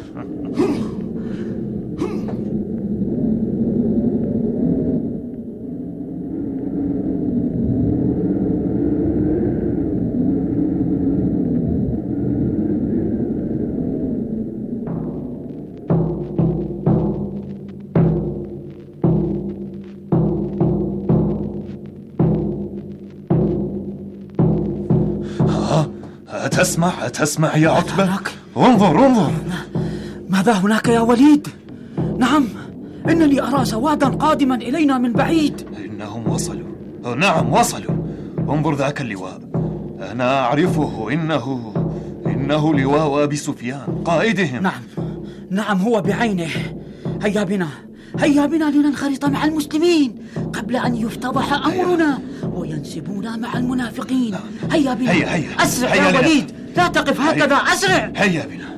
تسمع تسمع يا عتبة؟ انظر انظر. ماذا هناك يا وليد؟ نعم، إنني أرى سوادا قادما إلينا من بعيد. إنهم وصلوا. نعم وصلوا. انظر ذاك اللواء، أنا أعرفه. إنه إنه لواء أبي سفيان قائدهم. نعم نعم هو بعينه. هيا بنا هيا بنا لننخرط مع المسلمين قبل أن يفتضح أمرنا وينسبونا مع المنافقين. هيا بنا. هيا هيا أسرع هيا يا وليد، لا تقف هكذا. هيا. أسرع. هيا بنا.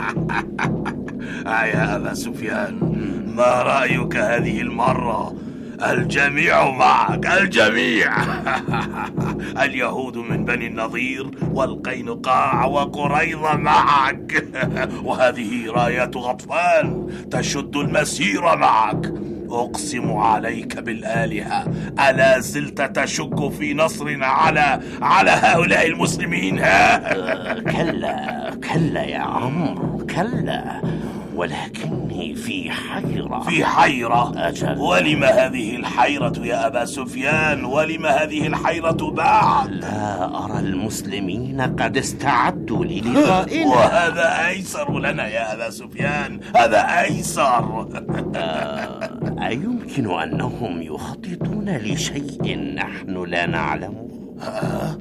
يا أبا سفيان، ما رأيك هذه المرة؟ الجميع معك، الجميع. اليهود من بني النضير والقينقاع وقريظة معك. وهذه راية غطفان تشد المسير معك. أقسم عليك بالآلهة، ألا زلت تشك في نصرنا على على هؤلاء المسلمين؟ كلا كلا يا عمرو، كلا، ولكني في حيرة. في حيرة؟ أجل. ولم هذه الحيرة يا أبا سفيان؟ ولم هذه الحيرة بعد؟ لا أرى المسلمين قد استعدوا للقائنا. وهذا أيسر لنا يا أبا سفيان، هذا أيسر. آه، أيمكن أنهم يخططون لشيء نحن لا نعلمه؟ آه.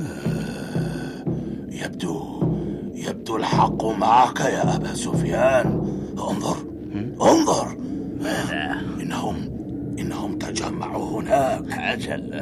يبدو يبدو الحق معك يا أبا سفيان. انظر انظر، ماذا؟ إنهم إنهم تجمعوا هناك. أجل.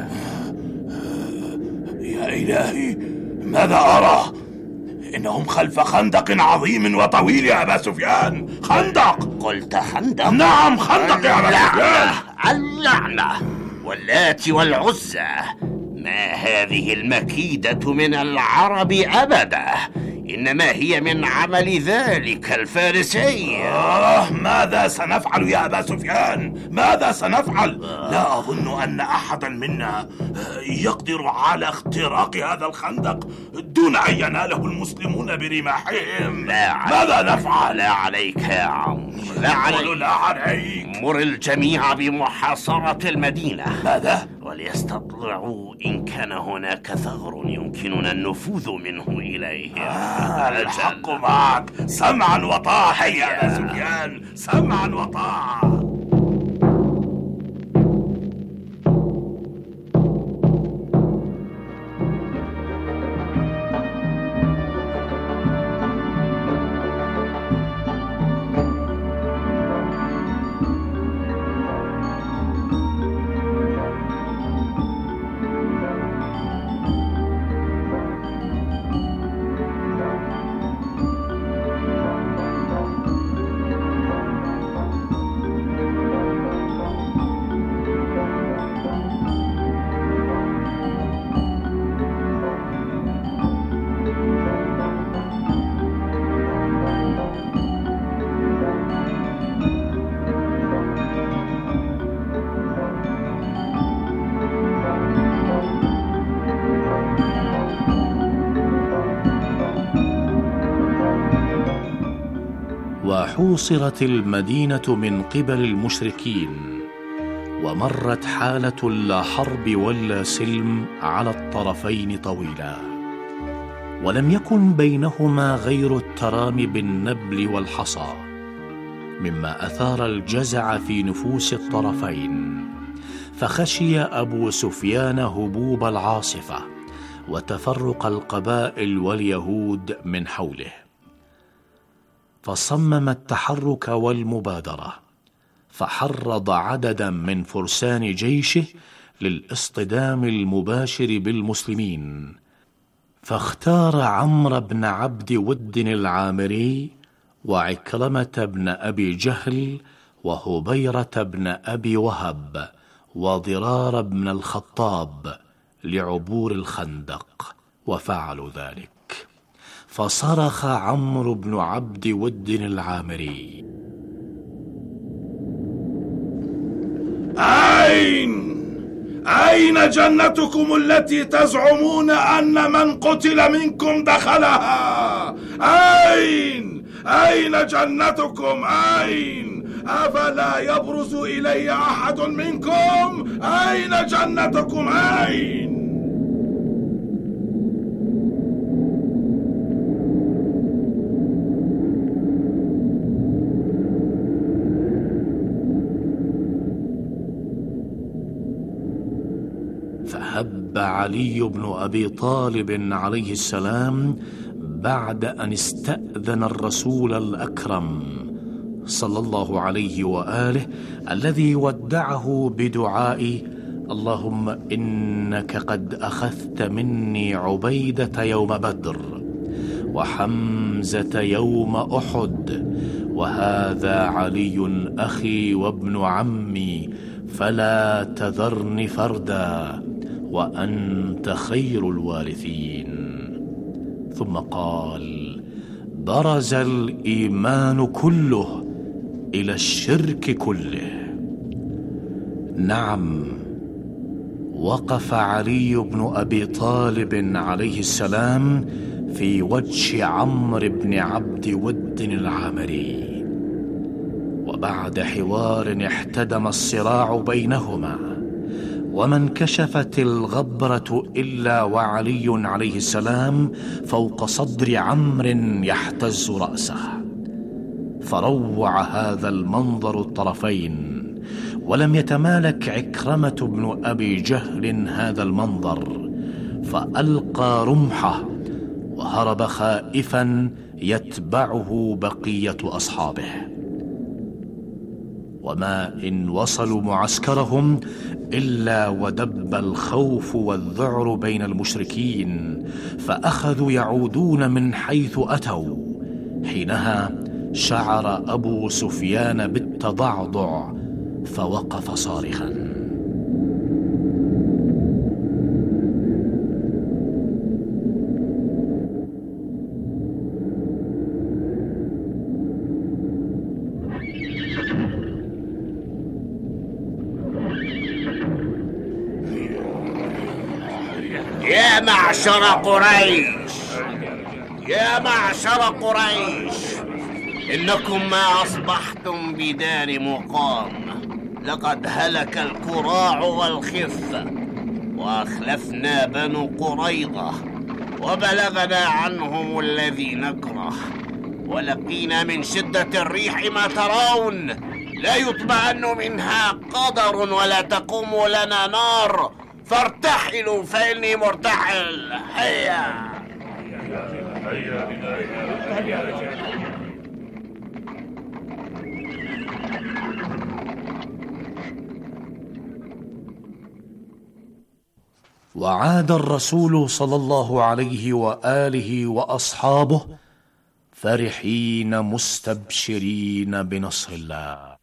يا إلهي، ماذا أرى؟ إنهم خلف خندق عظيم وطويل يا أبا سفيان. خندق؟ قلت خندق؟ نعم خندق يا أبا سفيان. اللعنة واللات والعزى، ما هذه المكيدة من العرب أبدا، إنما هي من عمل ذلك الفارسي. آه، ماذا سنفعل يا أبا سفيان؟ ماذا سنفعل؟ لا أظن أن أحدا منا يقدر على اختراق هذا الخندق دون أن يناله المسلمون برماحهم. لا ماذا نفعل؟ لا عليك يا عمرو، لا عليك. لا عليك. مر الجميع بمحاصرة المدينة. ماذا؟ وليستطلعوا إن كان هناك ثغر يمكننا النفوذ منه إليه. آه، الحق معك، سمعا وطاعة يا أبا سفيان، سمعا وطاعة. وحوصرت المدينة من قبل المشركين، ومرت حالة لا حرب ولا سلم على الطرفين طويلا، ولم يكن بينهما غير الترامي بالنبل والحصى، مما أثار الجزع في نفوس الطرفين، فخشي أبو سفيان هبوب العاصفة وتفرق القبائل واليهود من حوله، فصمم التحرك والمبادرة، فحرض عددا من فرسان جيشه للاصطدام المباشر بالمسلمين، فاختار عمرو بن عبد ود العامري وعكرمة بن أبي جهل وهبيرة بن أبي وهب وضرار بن الخطاب لعبور الخندق، وفعلوا ذلك. فصرخ عمرو بن عبد ود العامري: أين أين جنتكم التي تزعمون أن من قتل منكم دخلها؟ أين أين جنتكم؟ أين؟ أفلا يبرز إلي أحد منكم؟ أين جنتكم؟ أين؟ فهب علي بن أبي طالب عليه السلام بعد أن استأذن الرسول الأكرم صلى الله عليه وآله الذي ودعه بدعاء: اللهم إنك قد أخذت مني عبيدة يوم بدر وحمزة يوم أحد، وهذا علي أخي وابن عمي، فلا تذرني فردا وأنت خير الوارثين. ثم قال: برز الإيمان كله إلى الشرك كله. نعم، وقف علي بن أبي طالب عليه السلام في وجه عمرو بن عبد ود العامري، وبعد حوار احتدم الصراع بينهما، وما انكشفت الغبرة إلا وعلي عليه السلام فوق صدر عمرو يحتز رأسه. فروع هذا المنظر الطرفين، ولم يتمالك عكرمة بن أبي جهل هذا المنظر، فألقى رمحه وهرب خائفا يتبعه بقية أصحابه. وما إن وصلوا معسكرهم إلا ودب الخوف والذعر بين المشركين، فأخذوا يعودون من حيث أتوا. حينها شعر أبو سفيان بالتضعضع فوقف صارخا. يا معشر قريش، يا معشر قريش، إنكم ما أصبحتم بدار مقام. لقد هلك الكراع والخف، وأخلفنا بنو قريظة، وبلغنا عنهم الذي نكره، ولقينا من شدة الريح ما ترون. لا يطمئن منها قدر ولا تقوم لنا نار، فارتحلوا فإني مرتحل. هيا وعاد الرسول صلى الله عليه وآله وأصحابه فرحين مستبشرين بنصر الله.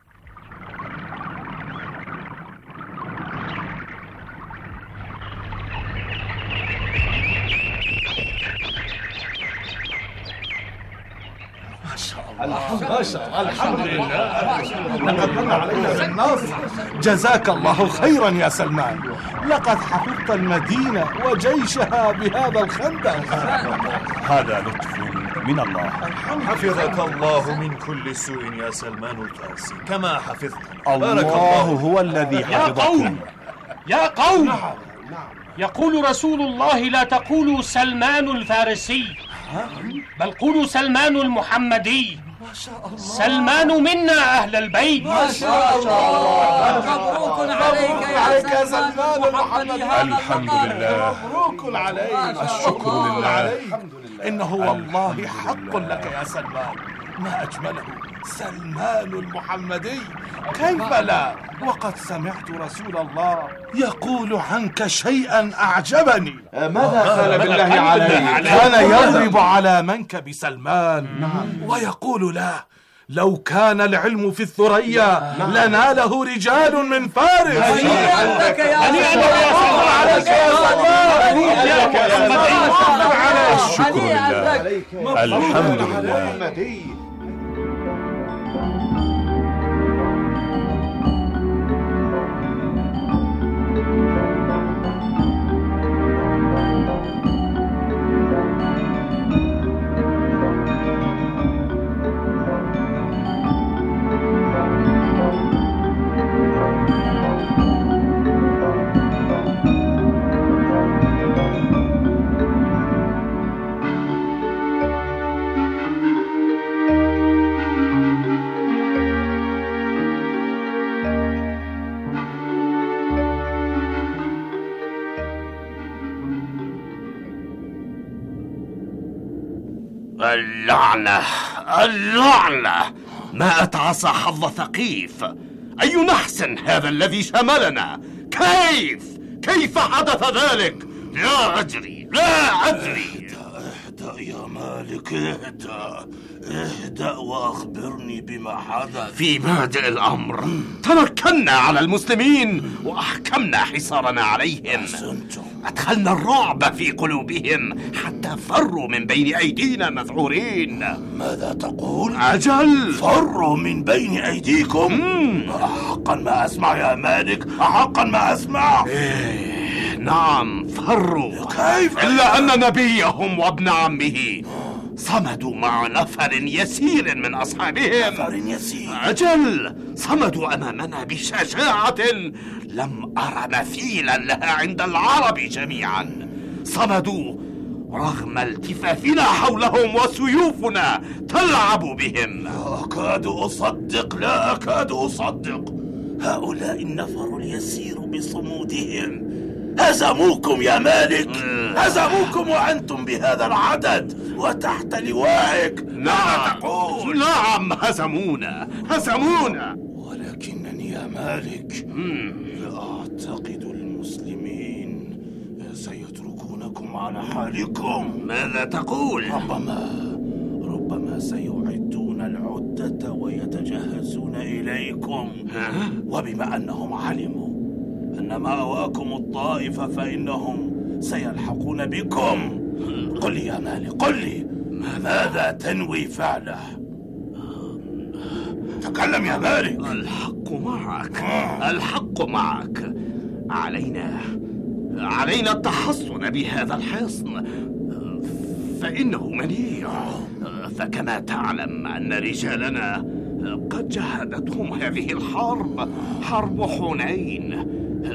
ما شاء الله، الحمد لله، لقد من علينا بالنصر. جزاك الله خيرا يا سلمان، لقد حفظت المدينة وجيشها بهذا الخندق. هذا لطف من الله. حفظك الله من كل سوء يا سلمان الفارسي كما حفظت. الله هو الذي حفظكم. يا قوم، يا قوم، يقول رسول الله: لا تقولوا سلمان الفارسي، بل قولوا سلمان المحمدي. ما شاء الله، سلمان منا أهل البيت. ما شاء الله، مبروك عليك يا سلمان المحمدي. الحمد لله، مبروك عليك، الشكر لله. إنه والله حق لك يا سلمان. ما أجمله، سلمان المحمدي، كيف لا؟ وقد سمعت رسول الله يقول عنك شيئا أعجبني. ماذا قال بالله عليه؟ كان يضرب على منكب سلمان ويقول له: لو كان العلم في الثريا لناله رجال من فارس. هنيئا لك يا سلمان. الشكر لله، الحمد لله. اللعنة، اللعنة، ما أتعصى حظ ثقيف. أي نحس هذا الذي شملنا؟ كيف كيف حدث ذلك؟ لا أدري، لا أدري. اهدأ يا مالك. مالك اهدأ اهدأ وأخبرني بما حدث. في بادئ الأمر تمكنا على المسلمين وأحكمنا حصارنا عليهم. أدخلنا الرعب في قلوبهم حتى فروا من بين أيدينا مذعورين. ماذا تقول؟ أجل، فروا من بين أيديكم؟ أحقا ما أسمع يا مالك، أحقا ما أسمع. إيه نعم فروا. كيف؟ إلا أن نبيهم وابن عمه صمدوا مع نفر يسير من أصحابهم. نفر يسير؟ أجل، صمدوا أمامنا بشجاعة لم أر مثيلا لها عند العرب جميعا. صمدوا رغم التفافنا حولهم وسيوفنا تلعب بهم. لا أكاد أصدق، لا أكاد أصدق. هؤلاء النفر اليسير بصمودهم هزموكم يا مالك، هزموكم وأنتم بهذا العدد وتحت لوائك. نعم تقول؟ نعم هزمونا هزمونا. ولكنني يا مالك لا أعتقد المسلمين سيتركونكم على حالكم. ماذا تقول؟ ربما ربما سيعدون العدة ويتجهزون إليكم. وبما أنهم علموا أن مأواكم الطائف فإنهم سيلحقون بكم. قل لي يا مالك، قل لي ماذا تنوي فعله؟ تكلم يا مالك. الحق معك، الحق معك. علينا علينا التحصن بهذا الحصن فإنه منيع. فكما تعلم أن رجالنا قد جهدتهم هذه الحرب، حرب حنين.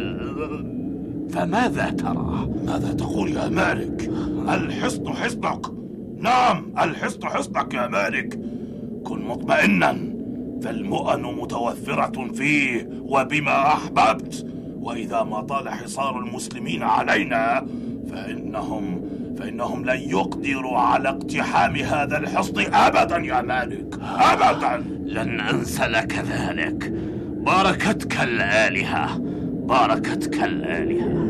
فماذا ترى؟ ماذا تقول يا مالك؟ الحصن حصنك. نعم الحصن حصنك يا مالك. كن مطمئنا، فالمؤن متوفرة فيه وبما أحببت. وإذا ما طال حصار المسلمين علينا فإنهم فإنهم لن يقدروا على اقتحام هذا الحصن أبدا يا مالك، أبدا. لن أنسى لك ذلك. باركتك الآلهة، باركتك الآلهة.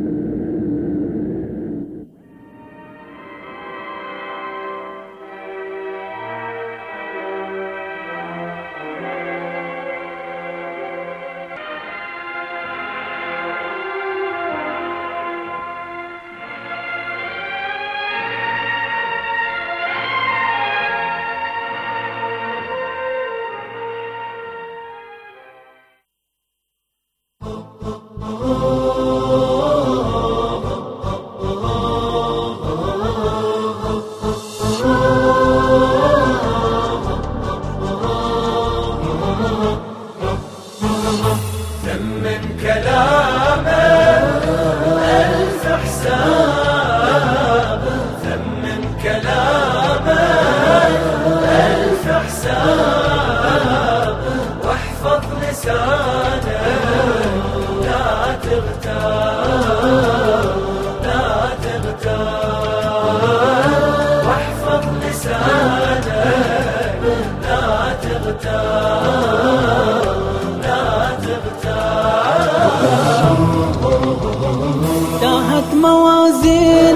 تاهت موازين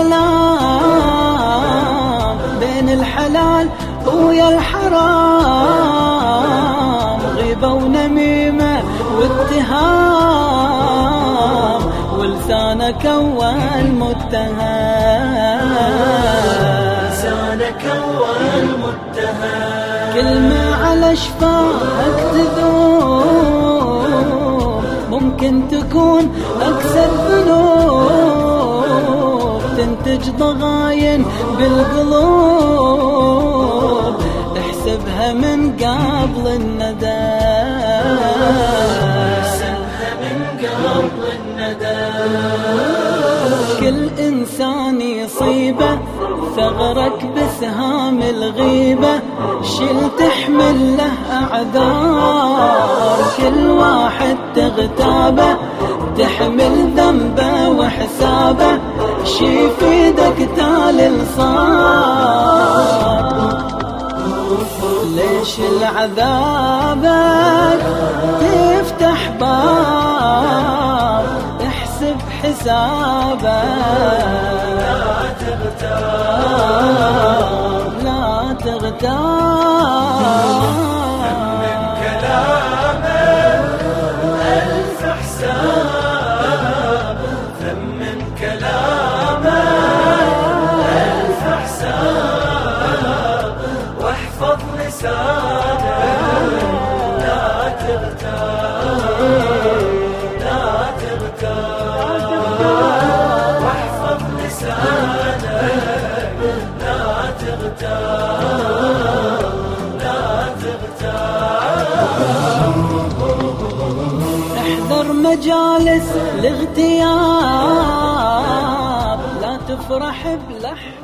الكلام بين الحلال ويا الحرام، غيبة ونميمة واتهام، ولسانك أول متهم، لسانك أول متهم، كلمة على شفاك تذوب، ممكن تكون أكثر ذنوب، تنتج ضغاين بالقلوب، احسبها من قبل الندم، احسبها من قبل الندم، كل إنسان يصيبه ثغرك بسهام الغيبة، شل تحمل له أعذار، كل واحد تغتابه تحمل ذنبه وحسابه، شي في ايدك تالي صار، ليش العذابك تفتح باب، احسب حسابه. لا تغتاب لا تغتاب من كلامه ألف حساب. ثمن كلامه ألف حساب واحفظ لسانه. لا تغتاب لا تغتاب واحفظ لسانه. لا تغتاب لا تغتاب. احذر مجالس الاغتياب. لا تفرح بلحظة